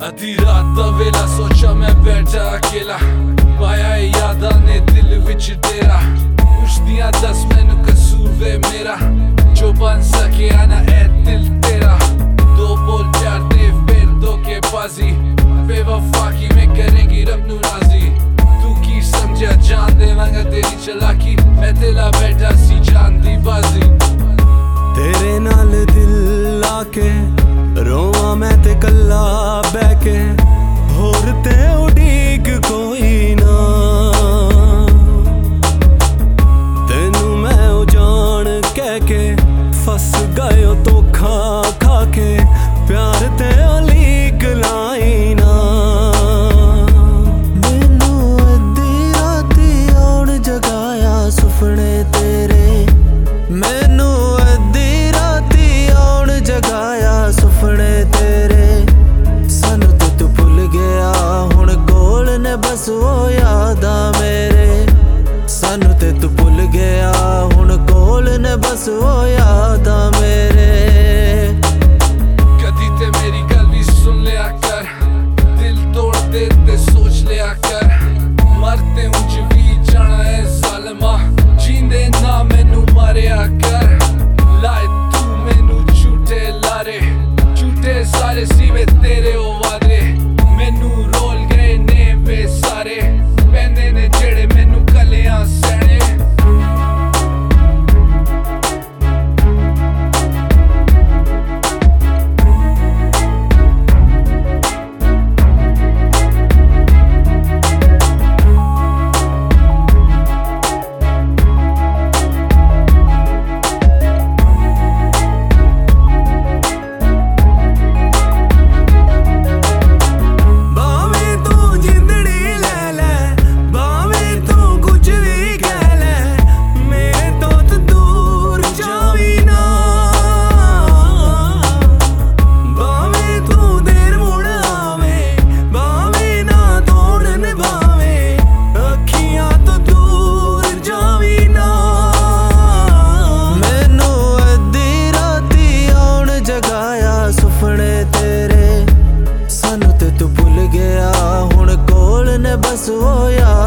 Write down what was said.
आधी रात दा वेला सोचा मैं बैठा अकेला, पाया यादां ने दिल विच तेरा। पुछदियां दस मैनू कसूर वे मेरा, जो बन सकेआ ना ऐ दिल तेरा। दो बोल प्यार दे फिर धोखेबाजी, बेवफा की मैं करेंगी रब नू राजी। तू की समझा जान देवांगा तेरी चलाकी, मैं तेला बैठा सी जान दी बाजी। तेरे नाल दिल आके रोवां मैं ते कल्ला बैके, होर ते उड़ीक कोई ना। तेनू मैं जान कह के फस गयो धोखा खाके, प्यार ते लीक लाई ना। मैनू अद्धी राती आउण जगाया सुपने तेरे, मैनू अद्धी राती आउण जगाया सुपने तेरे। सानू ते तू भुल गया हुण कोल ने बस वो यादां मेरे। सानू ते तू भुल गया हुण कोल ने बस वो यादां मेरे। कदी ते मेरी गल भी सुन लिया कर, दिल तोड़ दे ते सोच लिया कर। मरते उंज भी जाना है जालिमा, जींदे ना मैनू मारिया कर। लाए तू मैनू झूठे लारे, झूठे सारे सीवे तेरे ओ वादे। मैनू रोल गए ने वे सारे, पैंदे ने जेड़े मैनू कलियां सैने। सानू ते तू भुल गया हुण कोल ने बस वो याद।